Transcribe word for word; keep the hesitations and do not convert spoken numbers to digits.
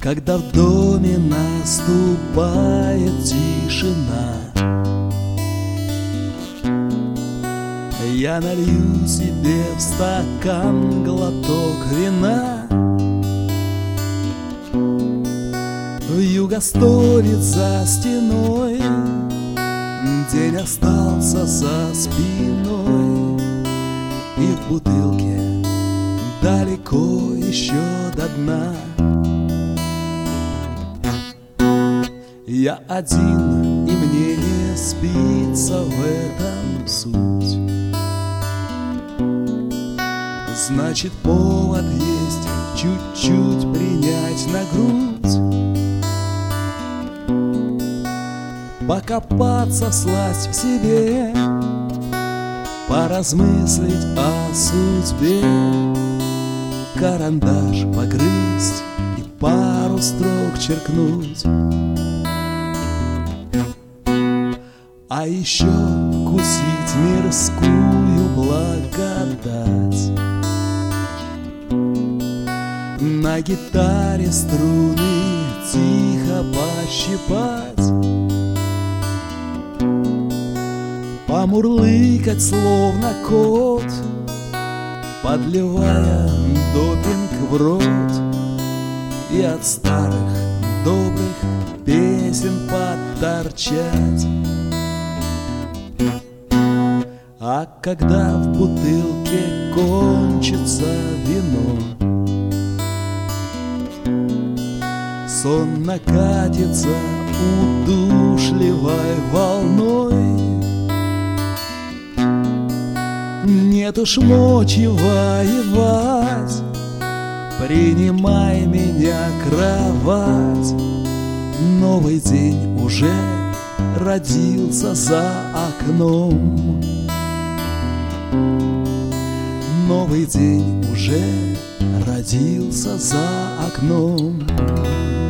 когда в доме наступает тишина. Я налью себе в стакан глоток вина. Вьюга стонет за стеной, день остался за спиной, и в бутылке далеко еще до дна. Я один, и мне не спится, в этом суть. Значит, повод есть чуть-чуть принять на грудь, покопаться всласть в себе, поразмыслить о судьбе, карандаш погрызть и пару строк черкнуть. А еще вкусить мирскую благодать, на гитаре струны тихо пощипать, помурлыкать словно кот, подливая допинг в рот, и от старых добрых песен подторчать. А когда в бутылке кончится вино, сон накатится удушливой волной. Нет уж мочи воевать, принимай меня, кровать. Новый день уже родился за окном. Новый день уже родился за окном.